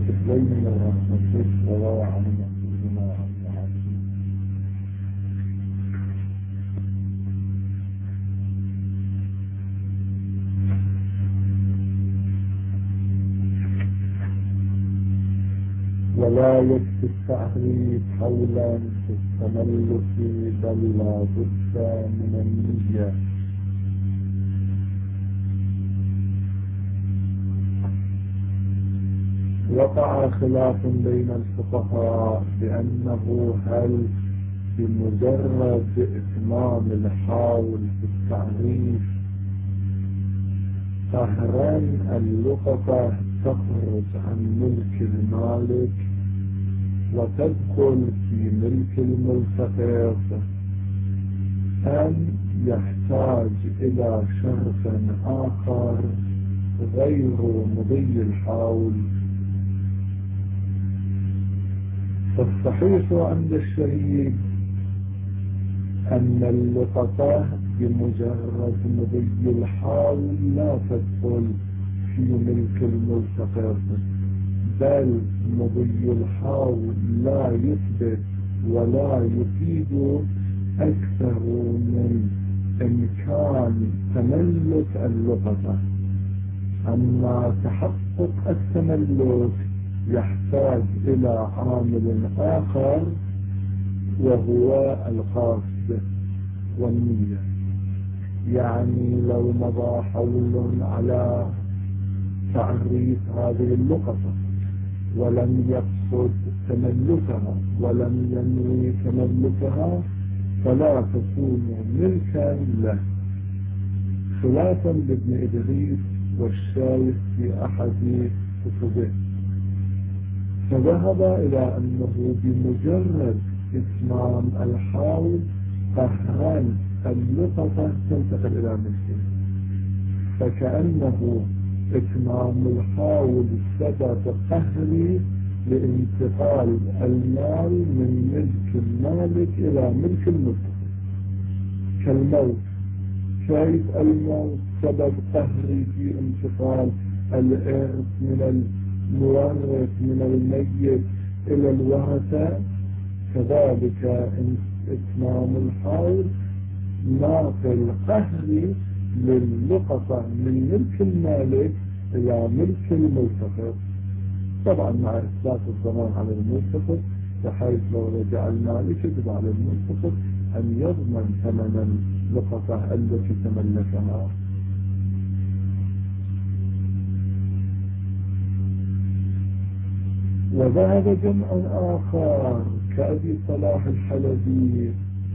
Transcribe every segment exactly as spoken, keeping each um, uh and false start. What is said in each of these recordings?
بين نصوص رواية عن المسلمين ولا يكفي التعريف حولا في التملك بل لا بد من النية. وقع خلاف بين الفقهاء بأنه هل بمجرد إتمام الحاول في التعريف قهران اللقطة تخرج عن ملك المالك وتدخل في ملك الملتقط، أم يحتاج إلى شرط آخر غير مضي الحول. فالصحيح عند الشهيد أن اللقطة بمجرد مضي الحول لا تدخل في ملك الملتقط، بل مضي الحول لا يثبت ولا يفيد أكثر من إمكان تملك اللقطة. أما تحقق التملك يحتاج إلى عامل آخر وهو القصد والنية. يعني لو مضى حول على تعريف هذه اللقطة ولم يقصد تملكها ولم ينوي تملكها فلا تكون ملكا له، خلافا لابن إدريس والشايخ في أحد كتبه. فذهب إلى أنه بمجرد إتمام الحاول قهران اللقطة تنتقل إلى ملكه، فكأنه إتمام الحاول سبب قهري لانتقال المال من ملك المالك إلى ملك الملتقط. كالموت، كيف الموت سبب قهري في انتقال الإرث من المورث من الميت إلى الورثة، كذلك إتمام الحاول ناقل قهري للقطة من ملك المالك إلى ملك الملتقط، طبعا مع إثبات الضمان على الملتقط، بحيث لو رجع المالك يجب على الملتقط أن يضمن ثمن اللقطة التي تملكها. وذهب جمع آخر كأبي صلاح الحلبي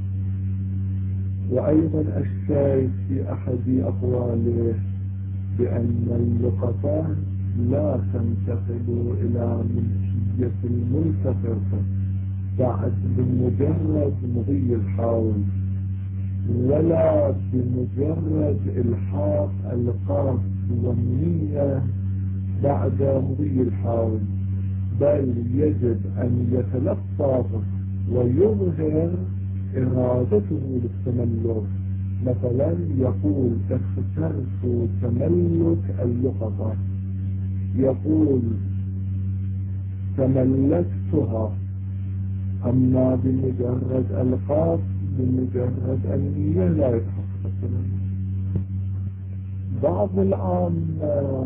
وأيضا الشايخ في أحد أقواله بأن اللقطة لا تنتقل إلى ملكية الملتقط بعد بمجرد مضي الحول، ولا بمجرد إلحاق القصد والنية بعد مضي الحول، بل يجب أن يتلطف ويظهر إرادته للتملك. مثلا يقول اخترت تملك اللقطة، يقول تملكتها. أما بمجرد القصد بمجرد النية لا يتحقق التملك. بعض العامة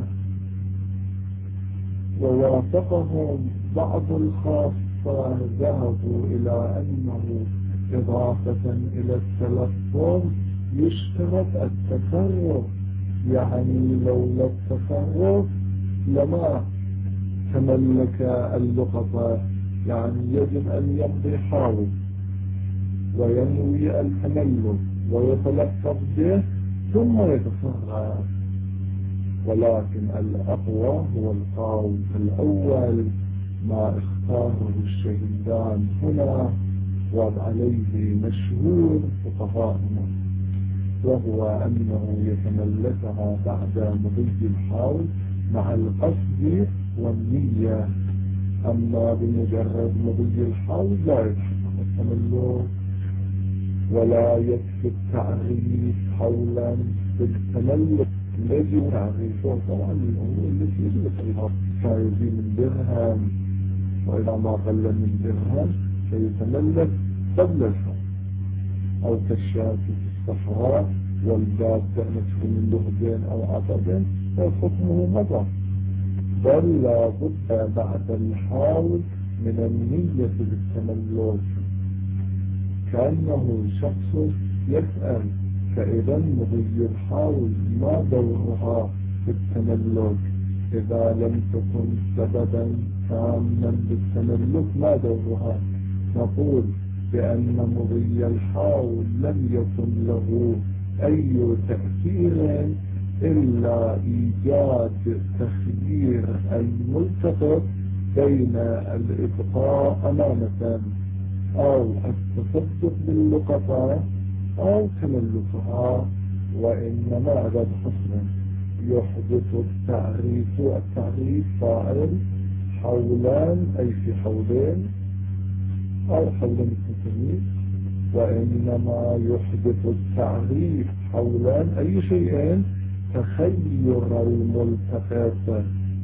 ووافقهم بعض الخاصة ذهبوا إلى أنه إضافة إلى التلفظ يشترط التصرف، يعني لولا التصرف لما تملك اللقطة، يعني يجب أن يمضي حاول وينوي التملك ويتلفظ به ثم يتصرف. ولكن الأقوى هو القول الأول ما اختاره الشهيدان هنا وعليه مشهور فقهاءنا، وهو أنه يتملكها بعد مضي الحول مع القصد والنية. أما بمجرد مضي الحول لا يتحقق التملك. ولا يكفي التعريف حولا بالتملك الذي تعريفه طبعا الأمور التي يجب فيها كيزيد من درهم، وإذا ما قل من درهم فيتملك قبل الحول، أو كالشاة في الصحراء والدابة مدفون من لهب أو عطب فحكمه مضى. بل لا بد بعد الحول من النية بالتملك، كأنه شخص يسأل فإذا مضي الحول ما دورها في التملك؟ إذا لم تكن سببا تاما بالتملك ما دورها؟ نقول بأن مضي الحول لم يكن له أي تأثير إلا إيجاد تخيير الملتقط بين الإبقاء أمانة أو التصدق باللقطة أو تملكها. وإنما هذا حسنا يحدث التعريف التعريف فاعل حولان أي في حولين أو حولين التمييز، وإنما يحدث التعريف حولان أي شيئين تخير الملتقط.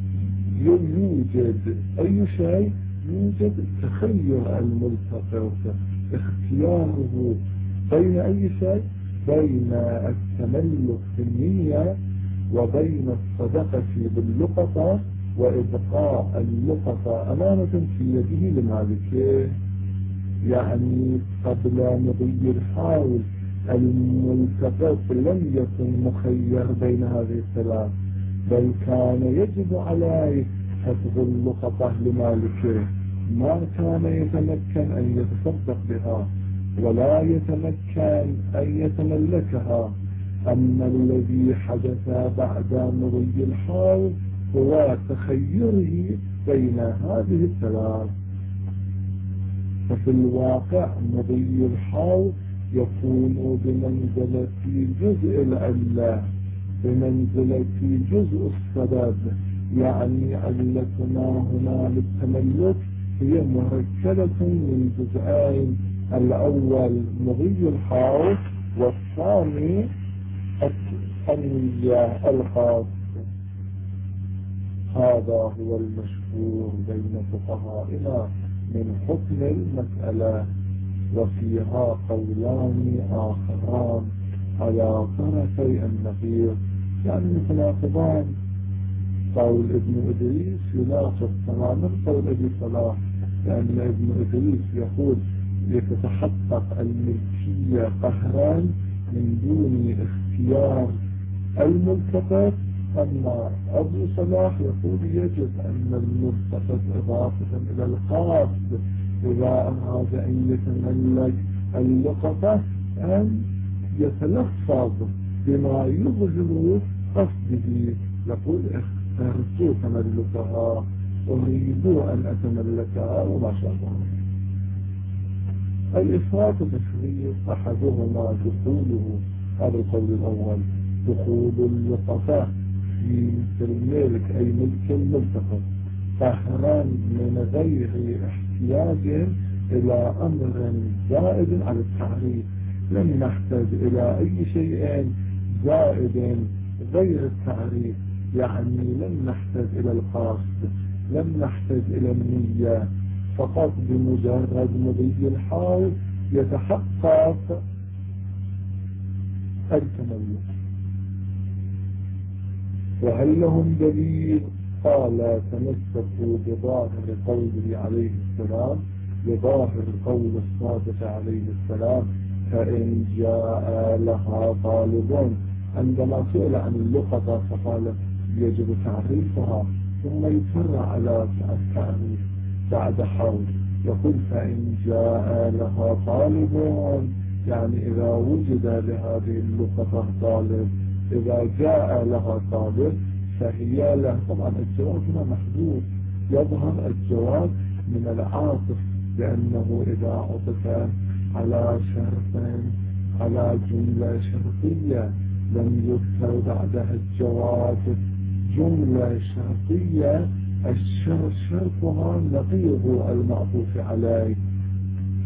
يوجد أي شيء يوجد تخير الملتقط، اختياره بين أي شيء، بين التملك بالنية وبين الصدقة باللقطة وإبقاء اللقطة أمانة في يده لمالكه. يعني قبل مضي الحول الملتقط لم يكن مخير بين هذه الثلاث، بل كان يجب عليه حفظ اللقطة لمالكه، ما كان يتمكن أن يتصدق بها ولا يتمكن أن يتملكها. أما الذي حدث بعد مضي الحول هو تخيره بين هذه الثلاث. ففي الواقع مضي الحول يكون بمنزلة جزء العلة، بمنزلة جزء السبب. يعني علتنا هنا للتملك هي مركبة من جزئين، الأول مضي الحول والثاني النية الخاص. هذا هو المشهور بين فقهائنا من حكم المسألة، وفيها قولان آخران على طرفي النقيض، يعني متناقضان. قول ابن إدريس يناقض تماما قول أبي صلاح، لأن ابن إدريس يقول يتحقق الملكية قهرا من دون اختيار الملتقط، أما أبو صلاح يقول يجب أن الملتقط إضافة إلى القاصد إذا أراد أن يتملك اللقطة أن يتلفظ بما يظهر قصده، يقول اخترت تملكها، أريد أن أتملكها وما شاء الله. الإفراط تفريط أحدهما دخوله، هذا القول الأول، دخول اللقطة في الملك أي ملك الملتقط قهرا من غير احتياج إلى أمر زائد على التعريف. لم نحتاج إلى أي شيء زائد غير التعريف، يعني لم نحتاج إلى القصد، لم نحتاج إلى النية، فقط بمجرد مضي الحول يتحقق التملك. وهل لهم دليل؟ قال تمسكوا بظاهر قوله عليه السلام، بظاهر قول الصادق عليه السلام، فإن جاء لها طالب. عندما سئل عن اللقطة فقال يجب تعريفها، ثم يفر على التعريف بعد حول، يقول فإن جاء لها طالب، يعني إذا وجد لهذه اللقطة طالب، إذا جاء لها طالب فهي له. طبعا الجواب هنا محدود، يظهر الجواب من العاطف، لأنه إذا عطف على شرط على جملة شرطية لم يذكر بعدها الجواب جملة شرطية الشرط شرطها نقيض المعطوف عليه،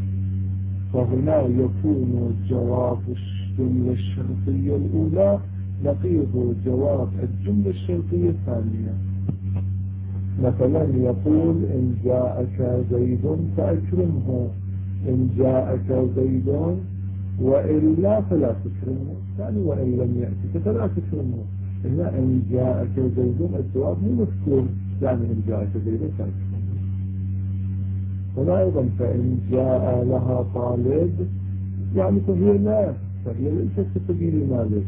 فهنا يكون الجواب الجملة الشرطية الأولى نقيض جواب الجملة الشرطية الثانية. مثلا يقول إن جاءك زيد فأكرمه، إن جاءك زيد وإلا فلا تكرمه، يعني وإن لم يأتك فلا تكرمه. إلا إن جاءك زيد الجواب مو مذكور، يعني إن جاءك زيد فأكرمه. هنا أيضا فإن جاء لها طالب يعني فهي لا، فهي ليست كسبيل مالك.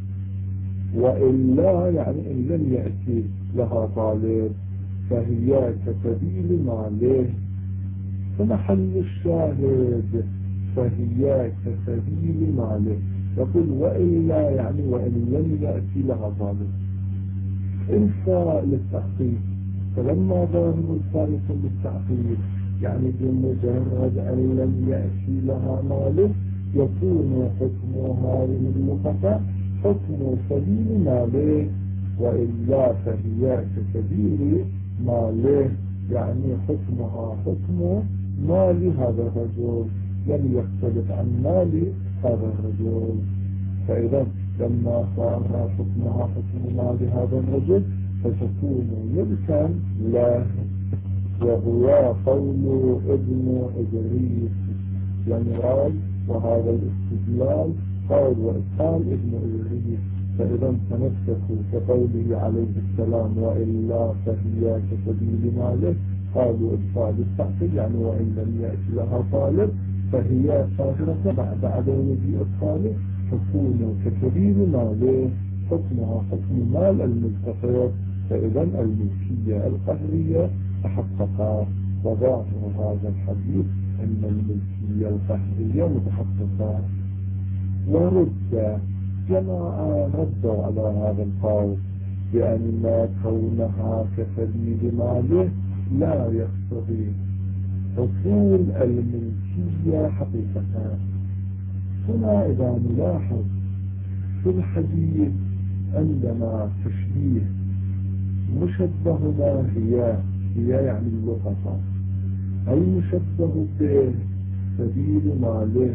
وإلا يعني إن لم يأتي لها طالب فهي كسبيل ماله. فمحل الشاهد فهي كسبيل ماله. يقول وإلا يعني وإن لم يأتي لها طالب. الفاء للتحقيق، فلما ظاهر الثالث للتحقيق يعني بمجرد أن لم يأتي لها ماله يكون حكم هذه اللقطة حكم سبيل ماله، وإلا فهي كسبيل ماله، يعني حكمها حكم مال هذا الرجل لم يختلف عن مال هذا الرجل. فإذا لما صار حكمها حكم مال هذا الرجل فتكون ملكا له. وهو قول ابن إدريس ينراد، وهذا الاستدلال قول وإدخال ابن إدريس. فإذا تمسكوا كقوله عليه السلام وإلا فهي كسبيل ماله، قالوا إدخال التحقيق يعني وإن لم يأتي لها طالب فهي صاغرة بعد عدم مجيء الطالب تكون كسبيل ماله، حكمها حكم مال الملتقط. فإذا الملكية القهرية تحققت. وظاهر هذا الحديث أن الملكية القهرية متحققة. ورد جماعة ردوا على هذا القول بأن كونها كسبيل ماله لا يقتضي حصول الملكية حقيقة. هنا إذا نلاحظ في الحديث عندنا تشبيه مشبه ما هي هي يعني اللقطة، أي مشبه به سبيل ماله،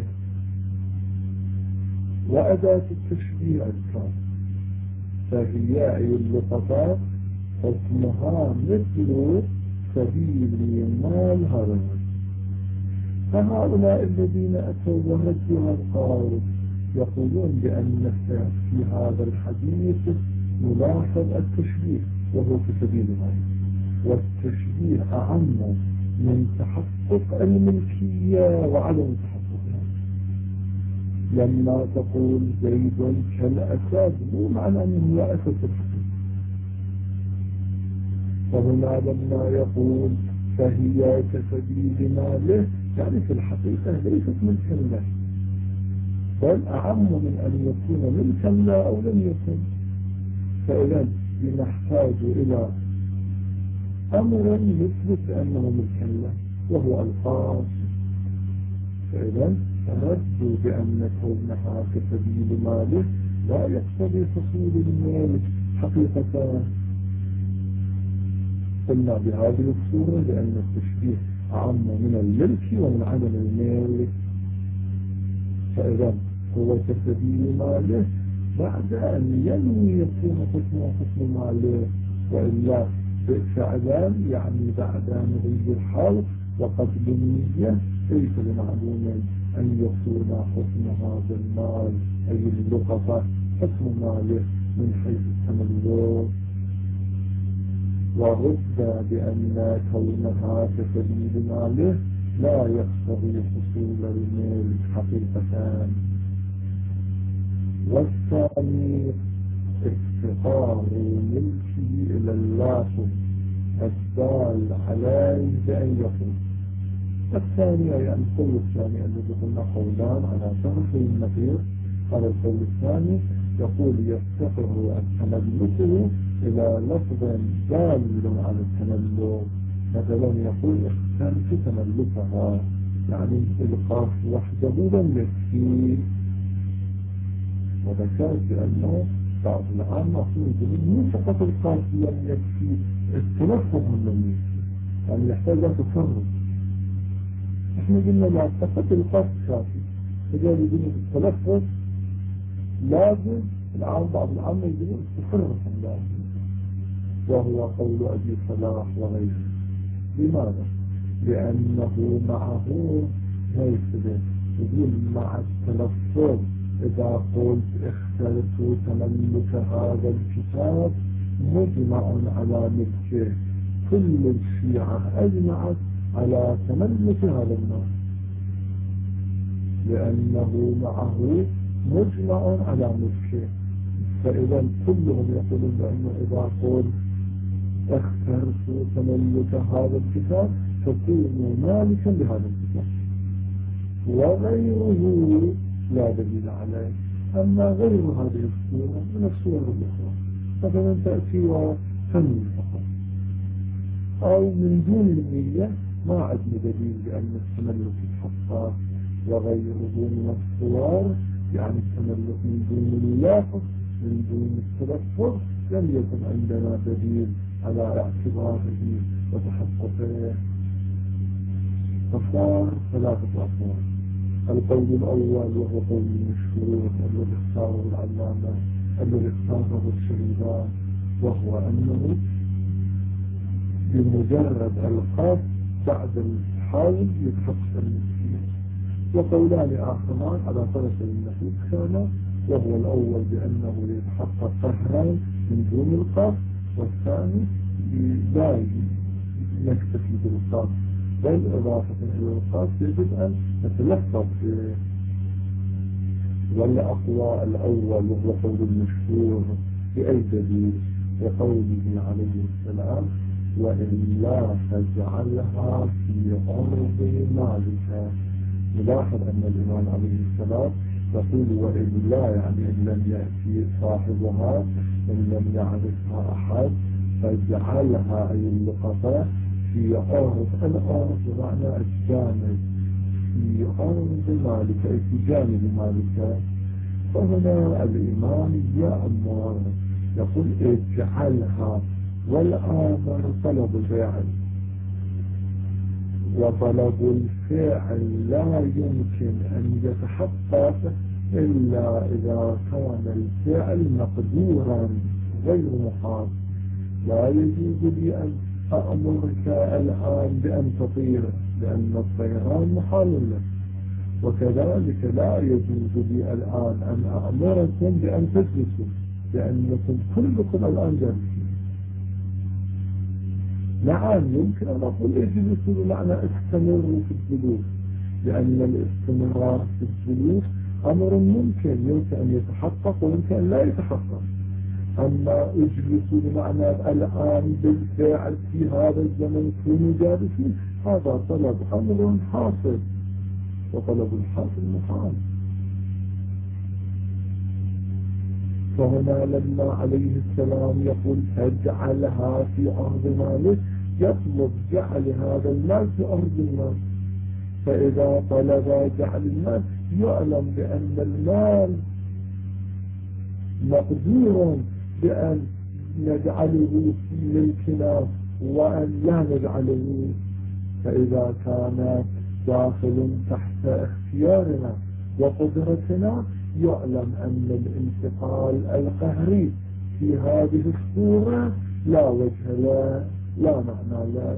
وأداة التشبيه أكثر، فهي أي اللقطة حكمها مثل سبيل مال هذا. فهؤلاء الذين أتوا وردوا هذا القول يقولون بأن في هذا الحديث نلاحظ التشبيه وهو في سبيل مال، والتشبيه أعم من تحقق الملكية وعدم تحققها. لما تقول زيد كالأسد مو معنى أنه لا أسد في الحقيقة. فهنا لما يقول فهي كسبيل ماله يعني في الحقيقة ليست ملكا له، بل أعم من أن يكون ملكا له أو لم يكن. فإذا نحتاج إلى أمر يثبت أنه ملكا له وهو الخاص. فإذا تردوا بأن كونها كسبيل ماله لا يقتضي حصول المال حقيقة. قلنا بهذه الصورة لأن التشبيه أعم من الملك ومن عدم المال. فإذا هو كسبيل ماله بعد أن ينوي يكون حكمه حكم ماله، وإلا فعلا يعني بعد نهي الحال وقبل النية ليس بمعلوم أن يكون حكم هذا المال أي اللقطة حكم ماله من حيث التملك. ورد بأن كونها كسبيل ماله لا يقتضي حصول المال حقيقة. والثاني افتقار ملكه إلى اللازم الدال عليه بأن يقول. الثانية يعني القول الثاني الذي قلنا قولان على شرح النظير. هذا القول الثاني يقول يفتقر التملك إلى لفظ دال على التملك. مثلا يقول اخترت تملكها يعني القاف وحده لم يكفي. وذكرت بأنه بعض العام مفروض مو فقط القاف لم يكفي، التلفظ لم يكفي، يعني يحتاج تصرف. احنا قلنا لا فقط القاف كافي، فجاء بدون التلفظ لازم العام بعض العام يقولون تفرق الله، وهو قول أبي صلاح وغيره. لماذا؟ لأنه معه ليس يقول مع التلفظ إذا قلت اخترت تملك هذا الكتاب مجمع على ملكه، كل الشيعة أجمعت على تملك هذا النص، لأنه معه مجمع على ملكه. فإذا كلهم يقولون بأنه إذا قلت اخترت تملك هذا الكتاب فكونوا مالكا لهذا الكتاب، وغيره لا دليل عليه. أما غير هذه الصورة من الصور الأخرى مثلا تأتي وتنوي فقط أو من دون النية، ما عندنا دليل بأن التملك يتحقق. وغيره من الصور يعني التملك من دون اللافظ من دون التلفظ لم يكن عندنا دليل على اعتباره وتحققه. فصار ثلاثة أقوال. القول الأول وهو قول المشهور الذي اختاره العلامة الذي اختاره الشريدان، وهو أنه بمجرد القصد بعد الحول يتحقق المسكين. وقولان آخران على طرف النحو كان، وهو الأول بأنه يتحقق قهرا من دون القصد، والثاني لا يكتفي بالقصد بل إضافة إلى القصد يجب أن نتلفظ به. والأقوى الأول وهو قول المشهور بأي دليل؟ وقوله عليه السلام وإلا فاجعلها في عرض مالك. نلاحظ أن الإمام عليه السلام يقول وإلا يعني إن لم يأتي صاحبها إن لم يعرفها أحد فاجعلها أي اللقطة في عرض الأرض بمعنى الجانب في عرض مالك أي في جانب مالك. فهنا الإمام يأمر يقول اجعلها، والآمر طلب الفعل، وطلب الفعل لا يمكن أن يتحقق إلا إذا كان الفعل مقدورا غير محال. لا يجوز لي أن أأمرك الآن بأن تطير لأن الطيران محال لك، وكذلك لا يجوز لي الآن أن أأمركم بأن تجلسوا لأنكم كلكم الآن جالسين. نعم يمكن أن أقول اجلسوا بمعنى استمروا في الجلوس، لأن الاستمرار في الجلوس أمر ممكن يمكن أن يتحقق ويمكن أن لا يتحقق. أما اجلسوا بمعنى الآن بالفعل في هذا الزمن كونوا جالسين، هذا طلب أمر حاصل، وطلب الحاصل محال. فهنا لما عليه السلام يقول اجعلها في أرض مالك يطلب جعل هذا المال في أرض المال. فإذا طلب جعل المال يعلم بأن المال مقدور بأن نجعله في ملكنا وأن لا نجعله. فإذا كان داخل تحت اختيارنا وقدرتنا يعلم أن الانتقال القهري في هذه الصورة لا وجه له لا معنى له.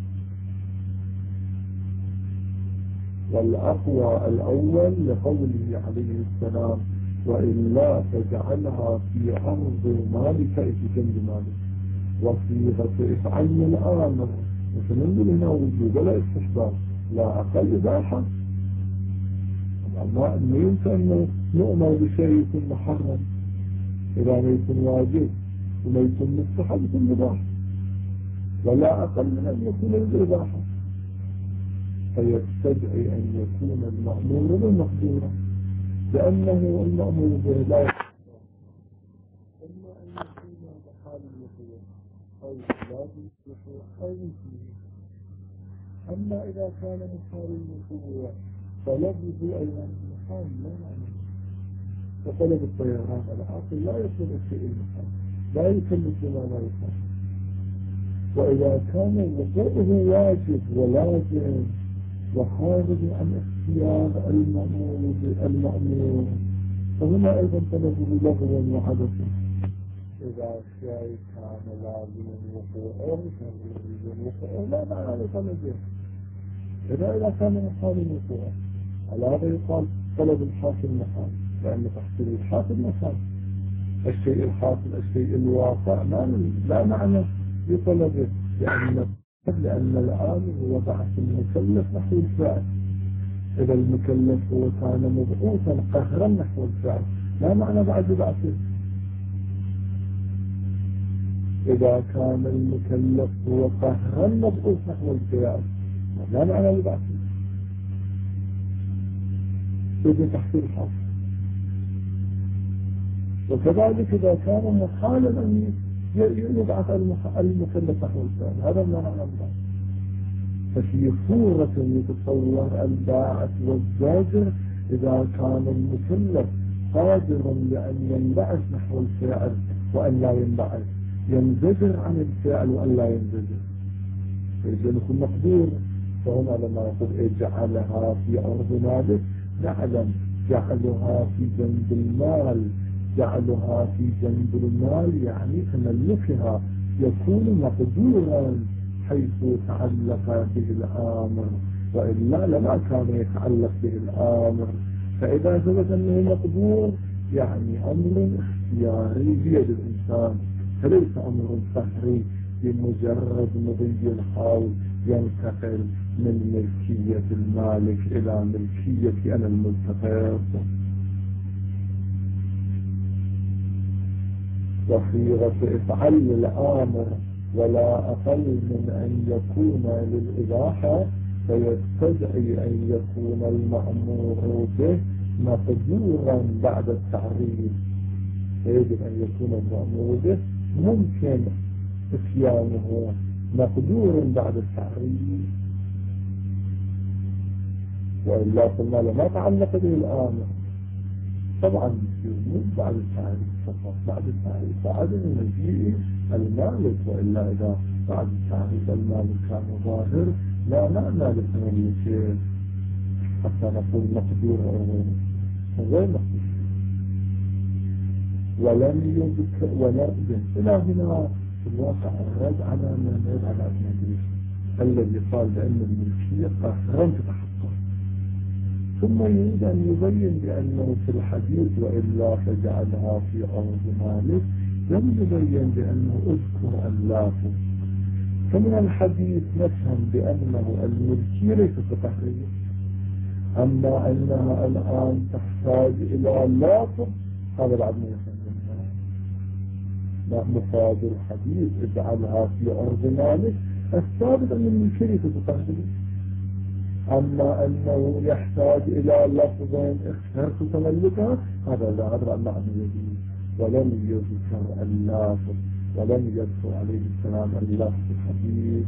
والأقوى الأول لقوله عليه السلام وإلا تجعلها في أرض مالك في جنب مالك، وصيغة افعلنا الآن فننظر هنا وجود ولا استحباب لا أقل إباحة. ما يمكن أن نؤمر بشيء يكون محرم إذا ما يكون واجب وما يكون مستحب يكون مباح، ولا أقل من أن يكون الإباحة. فيستدعي أن يكون المأمور بالمقدورة، لأنه المأمور به لا يستطيع إما أن يكون بحال الوقوع أو بلاد الوقوع أو فيه. أما إذا كان محال الوقوع طلبه أيضا محال لا معنى. فطلب الطيران العاقل لا يكون الشيء المحال، لا يكلف بما لا يفعل. وإذا كان وقوعه واجب ولازم وخارج عن اختيار المأمور المأمور فهنا أيضا طلبه لغوا وحدثا. إذا الشيء كان لازم وقوعه كان يريد وقوعه لا معنى لطلبه. إذا إذا كان محال وقوعه على هذا يقال طلب الحاصل محال، لأن تحصيل الحاصل محال. الشيء الحاصل الشيء الواقع ما لا معنى لطلبه، لأن لأن الآن هو بعث المكلف نحو الفعل. إذا المكلف هو كان مبعوثا قهرا نحو الفعل لا معنى بعد بعثه. إذا كان المكلف هو قهرا مبعوث نحو الفعل لا معنى لبعثه. إذا تحصيل حاصل. وكذلك إذا كان محالا أن يبعث المكلف نحو الفعل هذا ما معنى البعث. ففي صورة يتصور الباعث والزاجر إذا كان المكلف قادر لأن ينبعث نحو الفعل وأن لا ينبعث، ينزجر عن الفعل وأن لا ينزجر، فإذا يكون مقدور. فهنا لما يقول اجعلها في أرض مالك نعلم جعلها في جنب المال، جعلها في جنب المال يعني تملكها يكون مقدورا حيث تعلق به الآمر، وإلا لما كان يتعلق به الآمر. فإذا ثبت أنه مقدور يعني أمر اختياري بيد الإنسان، فليس أمر قهري بمجرد مضي الحال ينتقل من ملكية المالك إلى ملكية أنا الملتقط. وصيغة افعل الآمر ولا أقل من أن يكون للإباحة، فيستدعي أن يكون المأمور به مقدورا بعد التعريف. فيجب أن يكون المأمور به ممكن اتيانه مقدور بعد التعريف، وإلا قلنا لما تعلق به الآمر طبعا يجب بعد التعريف فقط، بعد التعريف فعدم مجيء المالك، وإلا إذا بعد التعريف المالك كان ظاهر لا معنى لتملكه حتى نقول مقدور أو غير مقدور. ولم يذكر ونأذن إلى هنا في الواقع الرد على من يرد على ابن إدريس الذي قال بأن الملكية قهرا تتحقق، ثم يريد أن يبين بأنه في الحديث وإلا فجعلها في أرض مالك لم يبين بأنه اذكر اللافظ. فمن الحديث نفهم بأنه الملكية ليست بقهرية، أما أنها الآن تحتاج إلى لافظ هذا بعد ما يفهمنا. مفاد الحديث اجعلها في أرض مالك الثابت أن الملكية ليست بقهرية، أما أنه يحتاج إلى لفظ اخترت تملكها هذا لا أدرى عن معنى يجيب. ولم يذكر اللافظ ولم يذكر عليه السلام اللافظ في الحديث،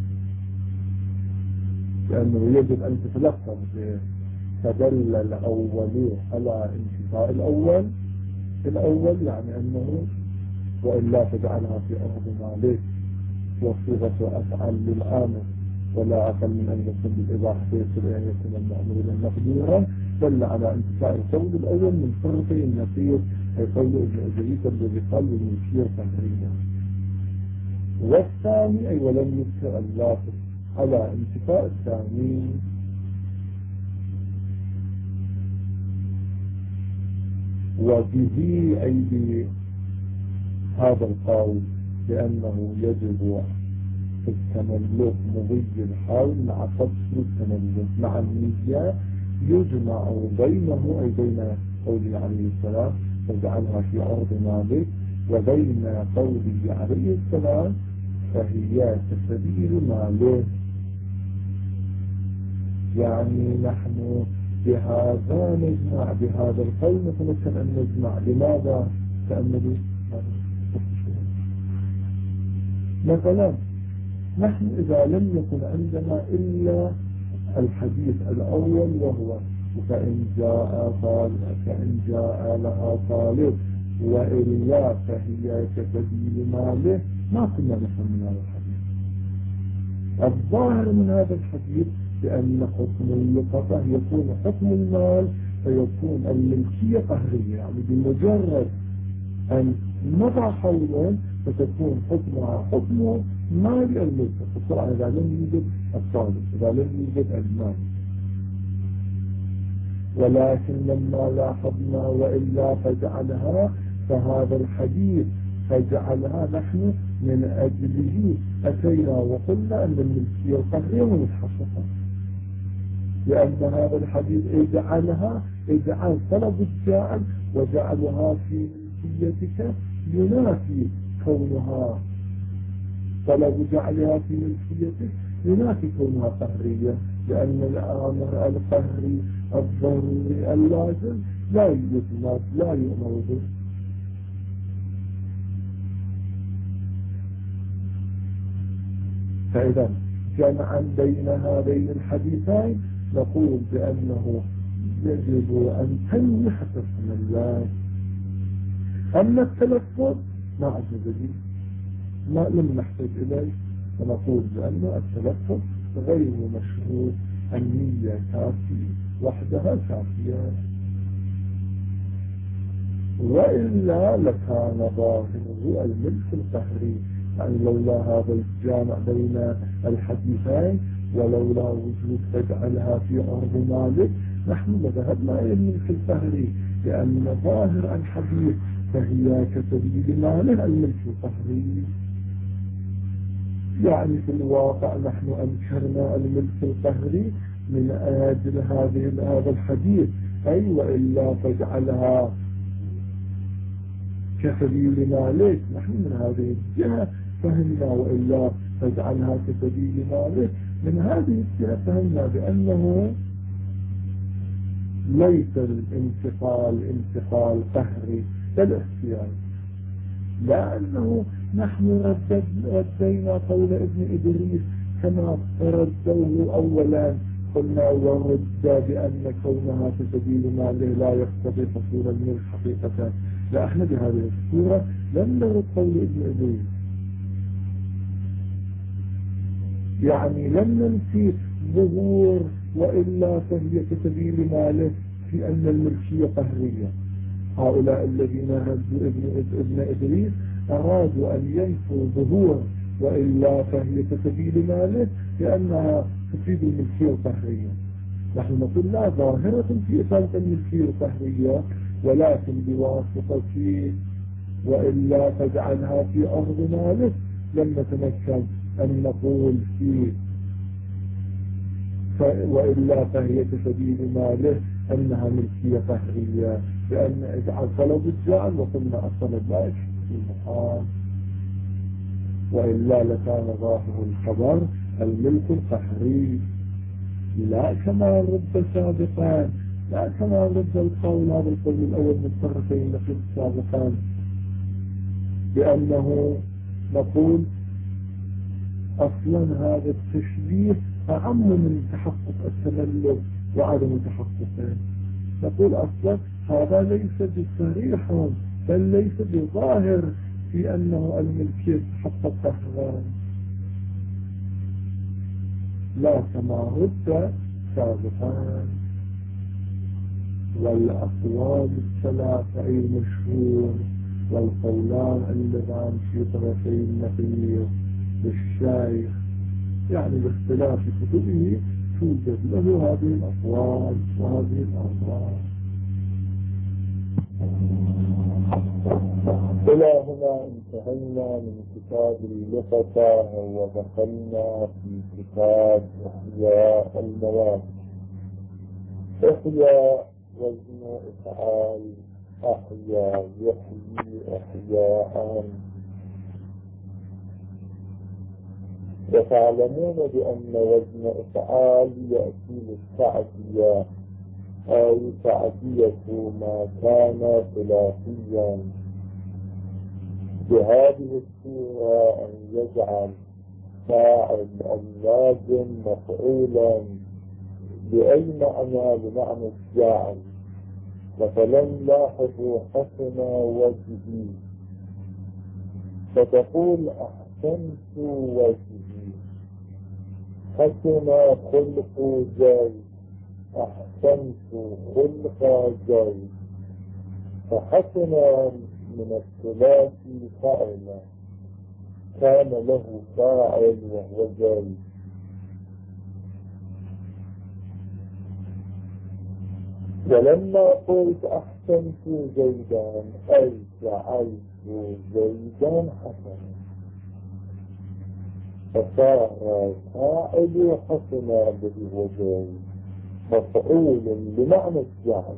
لأنه يجب أن تتلفظ به. فدل الأول على انتفاء الأول الأول يعني أنه وإلا تجعلها في أرض مالك وصيغة أفعل للآمر ولا أقل من أن يكون بالإباحة يصير أن يكون المأمور مقدورا، دل على انتفاء القول الأول من فرقه النقيض أي قول ابن إدريس الذي قال بالملكية قهرية. والثاني أي ولم يذكر اللافظ على انتفاء الثاني وبه أي بهذا القول بأنه يجب في التملك مضي الحال مع قصر التملك مع النية يجمع بينه أي بين قوله عليه السلام فجعلها في أرض مالك وبين قوله عليه السلام فهي كسبيل مالك. يعني نحن بهذا نجمع بهذا القول نتمكن أن نجمع. لماذا تأملوا مثلا نحن إذا لم يكن عندنا إلا الحديث الأول وهو فإن جاء طالب فإن جاء لها طالب وإلا فهي كسبيل ماله ما كنا نفهم من هذا الحديث. الظاهر من هذا الحديث بأن حكم اللقطة يكون حكم المال فيكون الملكية قهرية، يعني بمجرد أن نضع قولا فتكون حكمها حكم مال الملك. طبعا إذا لم يوجد الثالث، إذا لم يوجد المال. ولكن لما لاحظنا وإلا فجعلها، فهذا الحديث فجعلها نحن من أجله أتينا وقلنا أن الملكية القهرية متحققة، لأن هذا الحديث اجعلها، اجعل طلب الجاعل وجعلها في ملكيتك ينافي كونها، طلب جعلها في ملكيتك ينافي كونها قهرية، لأن الآمر القهري الضروري اللازم لا يطلب لا يؤمر به. فإذا جمعا بين هذين الحديثين نقول بأنه يجب أن تنوي حتى اسم الله. أما التلفظ ما عجب به، ما لم نحتاج إليه، ونقول بأن التلفظ غير مشروط، النية كافية وحدها كافية، وإلا لكان ظاهره الملك القهري. يعني لولا هذا الجامع بين الحديثين ولولا وجود تجعلها في أرض مالك نحن لذهبنا إلى الملك القهري، لأن ظاهر الحديث فهي كسبيل ماله الملك القهري. يعني في الواقع نحن أنكرنا الملك القهري من أجل هذه هذا الحديث، أي وإلا فجعلها كسبيل مالك، نحن من هذه الجهة فهمنا، وإلا فجعلها كسبيل مالك من هذه الجهة فهمنا بأنه ليس الانتقال انتقال قهري بل اختياري، لأنه نحن ردد ردينا قول ابن إدريس كما ردوه أولا، قلنا ورد بأن كونها في سبيل ماله لا يقتضي حصول الملك حقيقة. لا، احنا بهذه الصورة لم نرد قول ابن إدريس، يعني لم ننفي ظهور وإلا فهي كسبيل ماله في أن الملكية قهرية. هؤلاء الذين ردوا ابن, ابن إدريس أرادوا أن ينفوا ظهور وإلا فهي كسبيل ماله لأنها تفيد الملكية القهرية. نحن نقول لا، ظاهرة في إثارة الملكية القهرية، ولكن بواسطة وإلا تجعلها في أرض مالك لم نتمكن أن نقول فيه وإلا فهي كسبيل ماله أنها ملكية قهرية، لأن اجعل طلب الجعل وقلنا الطلب لا يكفي في المحال، وإلا لكان ظاهر الخبر الملك القهري، لا كما رد سابقا، لا كما رد القول هذا القول الأول من طرفين نقل سابقا، بأنه نقول أصلا هذا التشبيه أعم من تحقق التملك وعدم تحققه. نقول أصلا هذا ليس بصريح بل ليس بظاهر في أنه الملكية تحقق قهرا، لا كما رد سابقا. والأقوال الثلاثة أي المشهور والقولان اللذان في طرفي النقيض للشيخ، يعني باختلاف كتبه توجد له هذه الأقوال وهذه الأقوال. إلى هنا انتهينا من كتاب اللقطة ودخلنا في كتاب إحياء المواد. إحياء وزن إفعال، أحيا يحيي إحياء. وتعلمون بأن وزن إفعال يأتي للتعدية أو تعدية ما كان ثلاثيا، بهذه الصورة أن يجعل فاعل اللازم مفعولا بأي معنى بمعنى الجعل. مثلا لاحظوا حسن وجهي، فتقول أحسنت وجهي، حسن خلق زيد، أحسنت خلق زيد، فحسن من الثلاثي فعلا كان له فاعل وهو زيد. ولما قلت أحسنت زيدا أي جعلت زيدا حسنا، فصار فاعل حسنا الذي هو زيد مفعول بمعنى الجعل.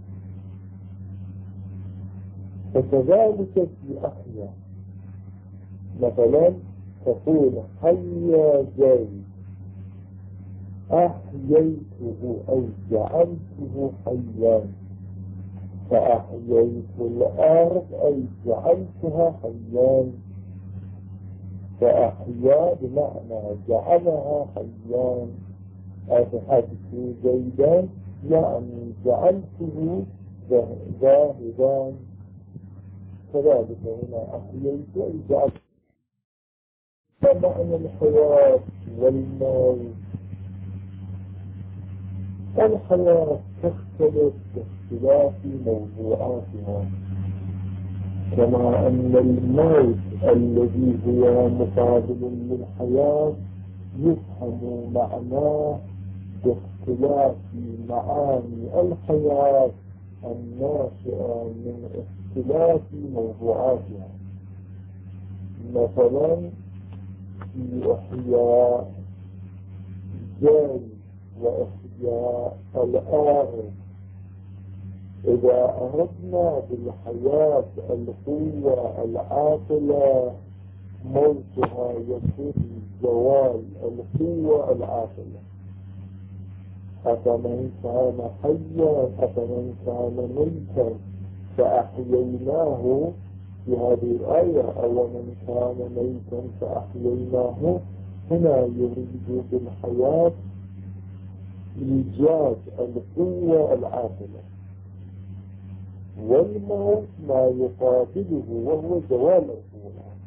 فكذلك في أحيا، مثلا تقول حيا زيد أحييته أي جعلته حيا، فأحييت الأرض أي جعلتها حيا، فأحيا بمعنى جعلها حيا. أضحكت زيدا يعني جعلته ذاهبا، كذلك هنا أحييت أي جعلت. فمعنى الحياة والموت، الحياة تختلف باختلاف موضوعاتها، كما أن الموت الذي هو مقابل للحياة يفهم معناه باختلاف معاني الحياة الناشئة من اختلاف موضوعاتها. مثلا في إحياء زي وإحياء الأرض، إذا أردنا بالحياة القوة العاقلة موتها يكون زوال القوة العاقلة. أفمن كان حيا أفمن كان ميتا فأحييناه في هذه الآية، أو من كان ميتا فأحييناه، هنا يريد بالحياة إيجاد القوة العاقلة، والموت ما يقابله وهو زوال القوة العاقلة.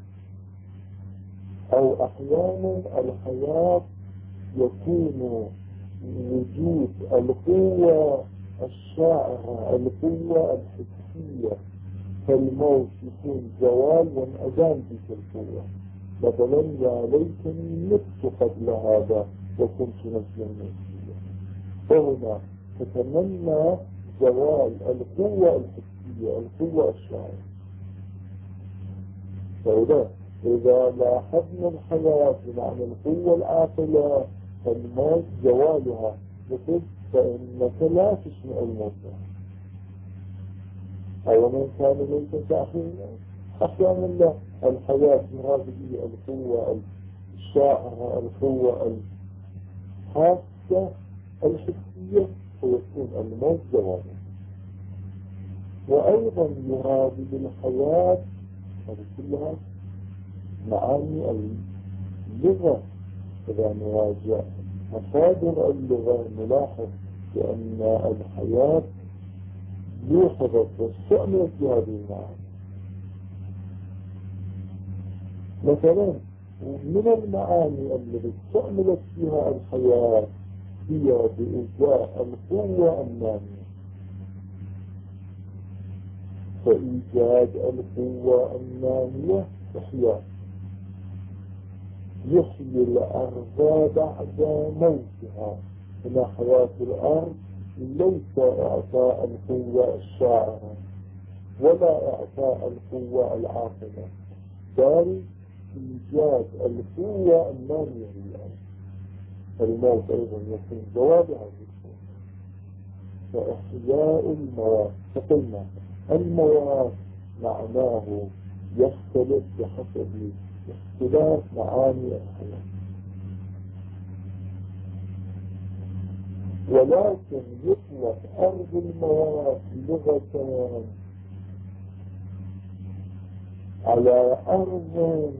أو أحيانا الحياة يكون وجود القوة الشاعرة القوة الحسية، فالموت يكون زوال وانعدام تلك القوة. مثلا يا ليتني مت قبل هذا وكنت نسيا منسيا، فهنا تتمنى زوال القوة الحسية القوة الشاعرة. فإذا إذا لاحظنا الحياة بمعنى القوة العاقلة فالموت زوالها، مثل فإنك لا تسمع الموتى. أو من كان ميتا فأحييناه، أحيانا لا، الحياة هذه القوة الشاعرة القوة الحاسة الحسية فيكون الموت زوالها. وأيضا يراد بالحياة هذه كلها معاني اللغة. إذا نراجع مصادر اللغة نلاحظ بأن الحياة لوحظت واستعملت في هذه المعاني. مثلا من المعاني التي استعملت فيها الحياة هي بإيجاد القوة النامية، فإيجاد القوة النامية إحياء، يحيي الأرض بعد موتها. هنا حياة الأرض ليس إعطاء القوة الشاعرة ولا إعطاء القوة العاقلة، بل إيجاد القوة النامية للأرض. الموت أيضا يكون جواب هذه القوة. فإحياء الموات، فقلنا الموات معناه يختلف بحسب اختلاف معاني الحياة، ولكن يطلق أرض الموات لغة على أرض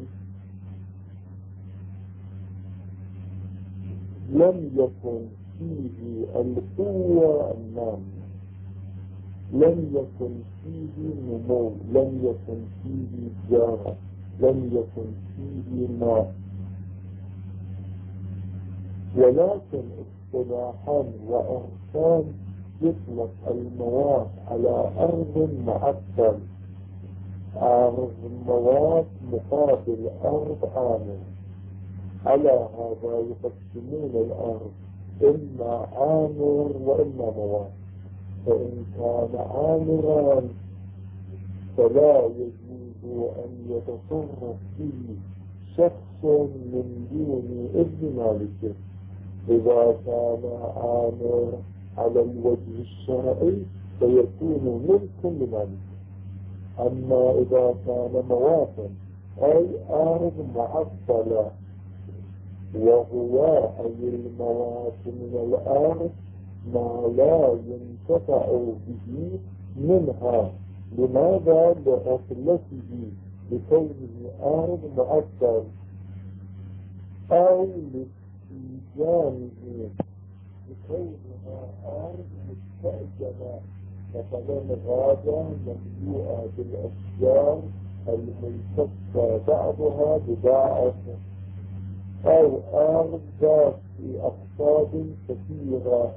لم يكن فيه القوة النامية، لم يكن فيه نمو، لم يكن فيه جارة، لم يكن فيه ماء، ولكن اصطلاحا وإرسال يطلق المواد على أرض معطل، أرض مواد مقابل أرض عامر. على هذا يقسمون الأرض إما عامر وإما مواد. فإن كان عامرا فلا يجوز أن يتصرف فيه شخص من دون إذن مالكه. إذا كان عامر على الوجه الشرعي فيكون ملك لمالكه. أما إذا كان موافا أي أرض معطلة، وهو أي المواد من الأرض ما لا ينتفع به منها. لماذا؟ لغفلته، لكونه أرض معطل، أو لاتجانه، لكونها أرض مستأجرة، مثلا غابة مملوءة بالأشجار الملتفة بعضها ببعض، أو أرض ذات أقطاب كثيرة.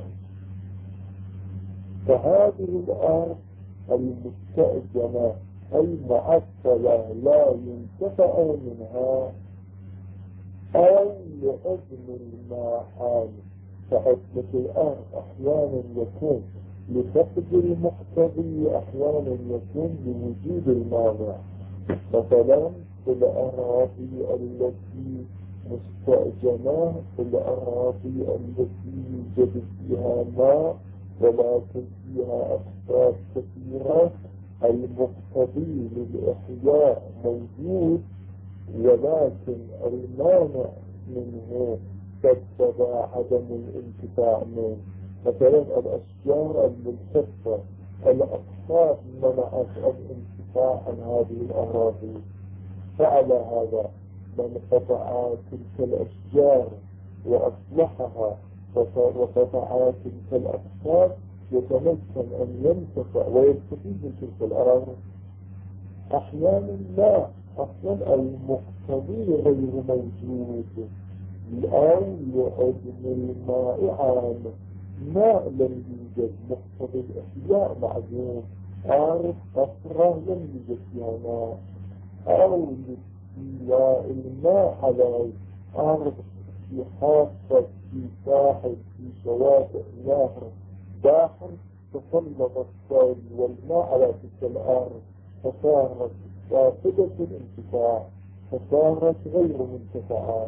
فهذه الأرض المستأجرة أي معطلة لا ينتفع منها، أو لعدم الماحان. فعدة الأرض أحيانا يكون لفقد المقتضي، أحيانا يكون لوجود المانع. مثلا في الأراضي التي مستأجرة، في الأراضي التي يوجد فيها ماء ولكن فيها أقطاب كثيرة، المقتضي للإحياء موجود ولكن المانع منه سبب عدم الانتفاع منه. مثلا الأشجار الملتفة، الأقطاب منعت الانتفاع عن هذه الأراضي. فعلى هذا من قطع تلك الأشجار وأصلحها وقطع تلك الأقطاب يتمكن أن ينتفع ويستفيد من تلك الأراضي. أحيانا لا، أصلا المقتضي غير موجود، أو لعدم الماء عام، ماء لم يوجد، مقتضي الإحياء معدوم، أرض قصرة لم يوجد فيها ماء، أو لاستيلاء الماء على أرض في حافة، في ساحل، في شواطئ نهر، بحر، تسلط الصيد والماء على تلك الأرض فصارت فاقدة الانتفاع، فصارت غير منتفعة.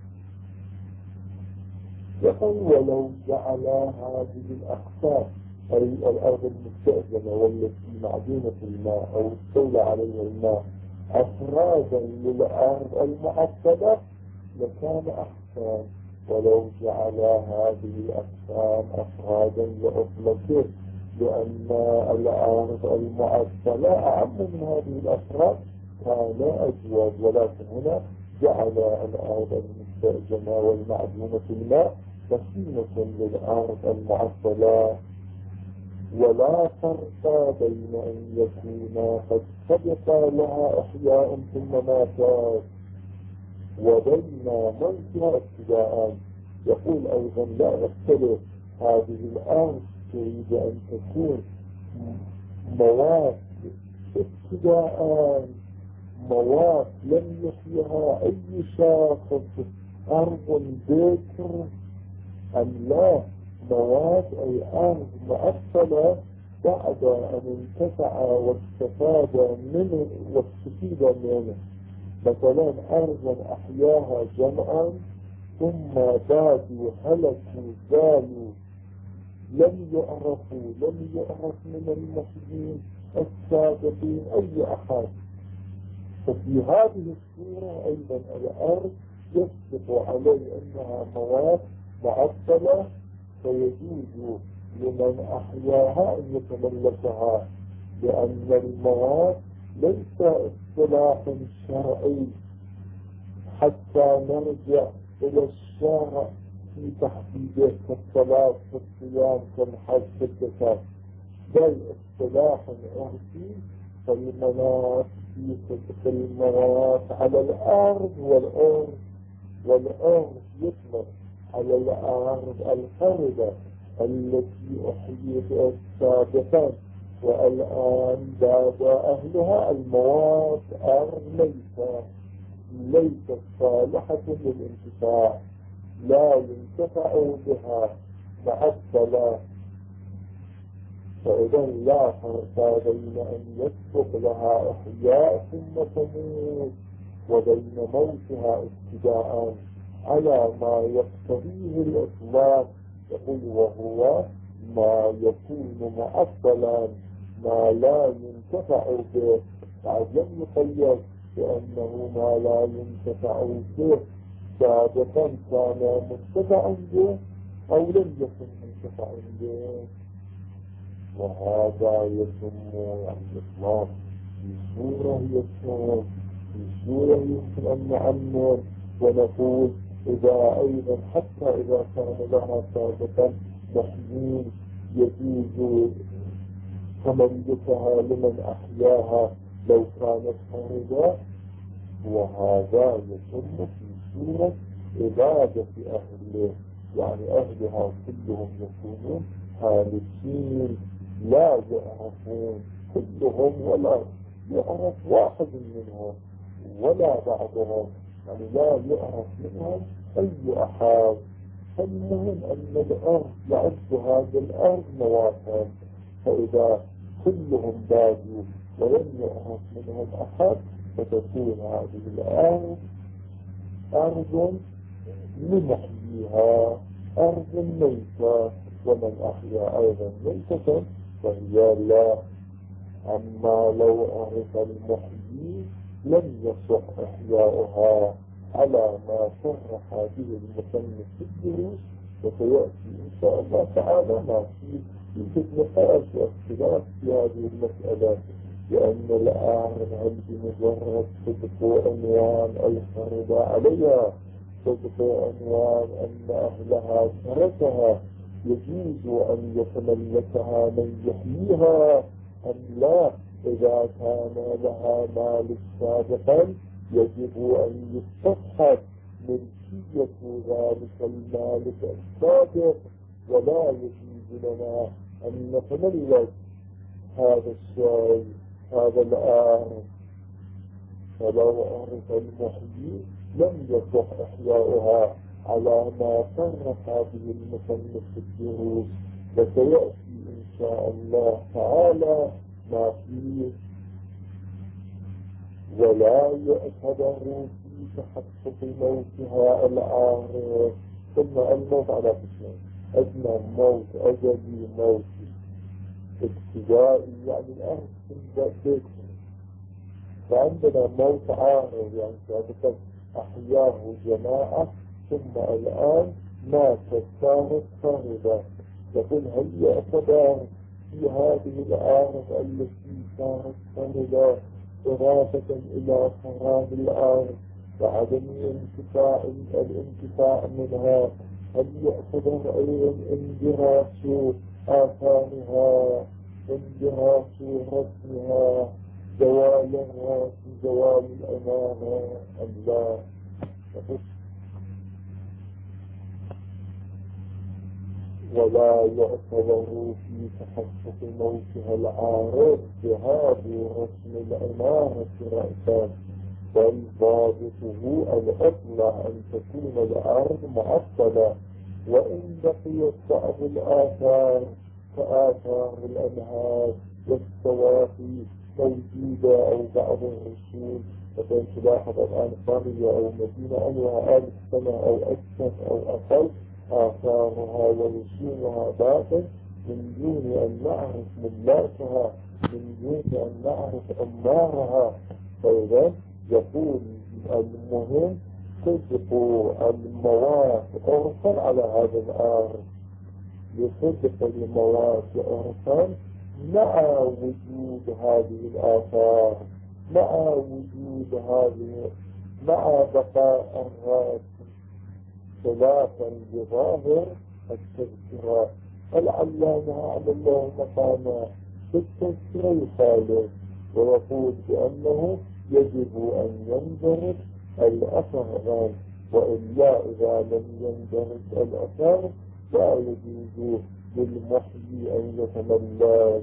ولو جعل هذه الأقطاب أي الأرض المستأجرة والتي معدومة الماء أو استولى عليها الماء أفرادا للأرض المعطلة لكان أحسن. ولو جعل هذه الأقسام أفرادا لأطلقه، لأن الأرض المعطلة أعم من هذه الأفراد كان أجود. ولكن هنا جعل الأرض المستأجرة والمعدومة الماء قسيمة للأرض المعطلة. ولا فرق بين أن يكون قد سبق لها إحياء ثم ماتت وبين موتها ابتداء. يقول أيضا لا نختلف، هذه الأرض تريد أن تكون مواد ابتداء، مواد لم يحيها أي شاخص، أرض بكر، أم لا مواد أي أرض مؤصلة بعد أن انتفع واستفاد منه واستفيد منه. مثلا أرضا أحياها جمعا ثم بادوا هلكوا زالوا، لم يعرفوا لم يعرف من المحيين السابقين أي أحد. ففي هذه الصورة أيضا الأرض يصدق عليه أنها مواد معطلة، فيجوز لمن أحياها أن يتملكها، لأن المواد ليس اصطلاح شرعي حتى نرجع إلى الشارع في تحديده كالصلاة كالصيام كالحج كالزكاة، بل اصطلاح عرفي فالمناط في المناط على الأرض والأرض والأرض يطلق على الأرض الخربة التي أحيت سابقا، والآن باد أهلها المواد أرض ليس ليست صالحة للانتفاع، لا ينتفع بها مع الصلاة. فإذا لا فرق بين أن يسبق لها إحياء ثم تموت وبين موتها ابتداء على ما يقتضيه الإطلاق. يقول وهو ما يكون معطلا ما لا ينتفع به، بعد لم يقيد بأنه ما لا ينتفع به سابقا كان منتفعا به أو لم يكن منتفعا به. وهذا يسمى يعني الإطلاق في صورة يسمى في صورة يمكن أن نعمم ونقول إذا أيضا حتى إذا كان لها سابقا محيين يجوز تملكها لمن أحياها لو كانت خارجة. وهذا يسمى في صورة عبادة أهله، يعني أهلها كلهم يكونون هالكين لا يعرفون كلهم ولا يعرف واحد منهم ولا بعضهم، يعني لا يعرف منهم أي أحد. فالمهم أن الأرض يعد هذا الأرض مواطن، فإذا كلهم بادوا ولم يعرف منهم أحد فتكون هذه الأرض أرض لنحييها أرض ميتة، ومن أحيا أيضا ميتة فهي لا. أما لو عرف المحيي لم يصح إحياؤها على ما صرح به المصنف في الدروس، وسيأتي إن شاء الله تعالى ما فيه يوجد نقاش واختلاف في هذه المسألة، لأن الأعرض عندي مجرد صدق عنوان الفرض عليها، صدق عنوان أن أهلها تركها يجوز أن يتملكها من يحييها أم لا. إذا كان لها مال سابقا يجب أن يستصحب ملكية ذلك المالك السابق، ولا يجوز لنا أن نتملك هذا الشيء هذا الآن. فلو عرف المحيي لم يصح إحياؤها على ما صرح به المصنف في الدروس، وسيأتي إن شاء الله تعالى ما فيه. ولا يعتبر في تحقق موتها العارف. ثم الموت على قسمين: أدنى موت أجلي موت ابتدائي يعني الأرض تنبأ بيت، فعندنا موت عارض يعني سابقا أحياه جماعة ثم الآن مات صارت فرضا. يقول هل يعتبر في هذه الأرض التي صارت فرضا إضافة إلى خراب الأرض وعدم انتفاع الانتفاع منها، هل يعتبر أيضا اندراس آثارها اندراس رسمها زوال الراس زوال الأمانة أم لا؟ ولا يعتبر في تحقق موتها العارض بهذا رسم الأمانة رأسا، بل ضابطه الأطلع أن تكون الأرض معطلة، وإن بقيت بعض الآثار كآثار الأنهار والسواقي موجودة أو بعض الرسوم، مثلا تلاحظ الآن قرية أو مدينة أنها ألف سنة أو أكثر أو أقل آثارها ورسومها باقٍ من دون أن نعرف ملاكها، من دون أن نعرف أمارها. فإذا يقول المهم صدق المواد عرفا على هذا الأرض، بصدق المواد عرفا مع وجود هذه الآثار، مع وجود هذه مع بقاء الراس خلافا بظاهر التذكرة. العلامة على الله مقامه في التذكرة يخالف ويقول بأنه يجب أن ينظر الأثر وإلا إذا لم يندرج الأثر لا يجوز للمحيي أن يتملك.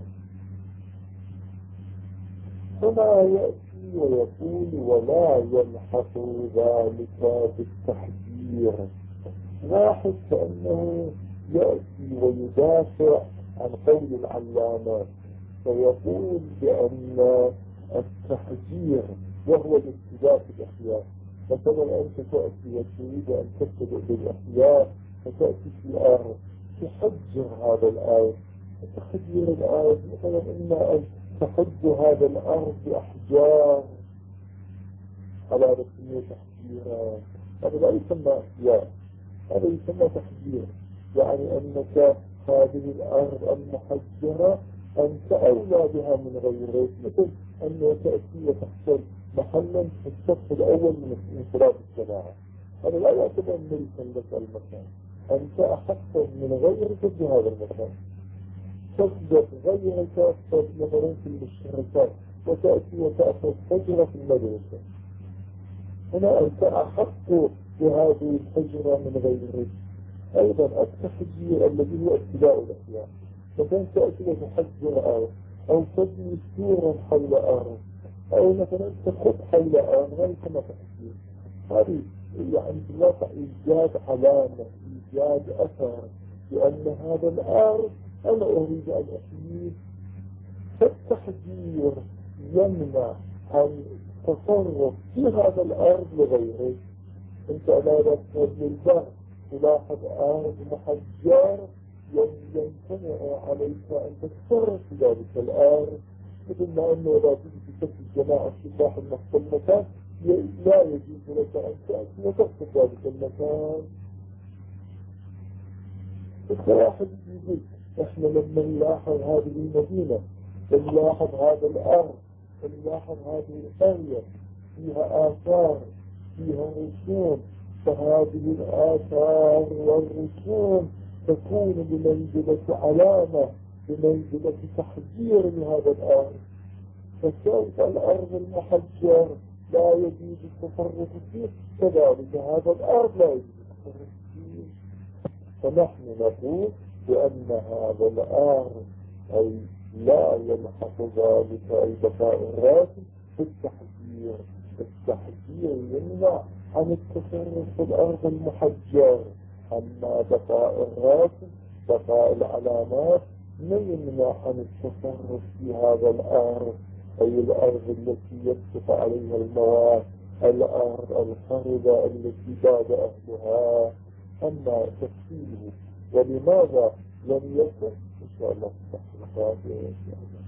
هنا يأتي ويقول ولا يلحق ذلك بالتحذير. واحد كأنه يأتي ويدافع عن قول العلامات فيقول بأن التحذير وهو الابتداء في الإحياء. مثلا أنت تأتي وتريد أن تبتدئ بالإحياء فتأتي في الأرض تحجر هذا الأرض. تحجير الأرض مثلا إما أن تحج هذا الأرض بأحجار على رسمية تحجيرا، هذا لا يسمى إحياء، هذا يسمى تحجير. يعني أنك هذه الأرض المحجرة أنت أولى بها من غيرك، مثل أنه تأتي وتحصل محلا في الصف الأول من انفراد الجماعة، هذا لا يعتبر ملكا لك المكان، أنت أحق من غيرك في هذا المكان. تصدق غيرك مثلا في المشتركات وتأتي وتأخذ فجرة في المدرسة، هنا أنت أحق بهذه الفجرة من غيرك. أيضا التحجير الذي هو ابتداء الأحياء، مثلا تأتي وتحجر أرض أو تبني سورا حول أرض أو مثلا تخط حول أرض، هذا يسمى تحجير. هذه يعني في الواقع إيجاد علامة، إيجاد أثر بأن هذا الأرض أنا أريد أن أحييه. فالتحجير يمنع عن تصرف في هذا الأرض لغيره. أنت أمامك للبر تلاحظ أرض محجر يمتنع عليك أن تتصرف في ذلك الأرض، مثل ما أنه لا تجد في سبب الجماعة في صاحب نفس المكان لا يجوز لك أن تأتي وتقصد ذلك المكان. الواحد يقول احنا لما نلاحظ هذه المدينة، نلاحظ هذا الأرض، نلاحظ هذه القرية فيها آثار فيها رسوم، فهذه الآثار والرسوم تكون بمنزلة علامة، بمنزلة تحذير لهذا الأرض. فكيف الأرض المحجر لا يجوز التصرف فيه، كذلك هذا الأرض لا يجوز التصرف فيه. فنحن نقول بأن هذا الأرض أي لا يلحق ذلك البقاء الراسي بالتحذير. التحذير يمنع عن التصرف في الأرض المحجر، أما بقاء الراسي بقاء العلامات لا يمنع عن التصرف في هذا الأرض، أي الأرض التي يسقط عليها المواد، الأرض الخربة التي باد أهلها. أما تفصيله ولماذا لم يكن إن شاء الله.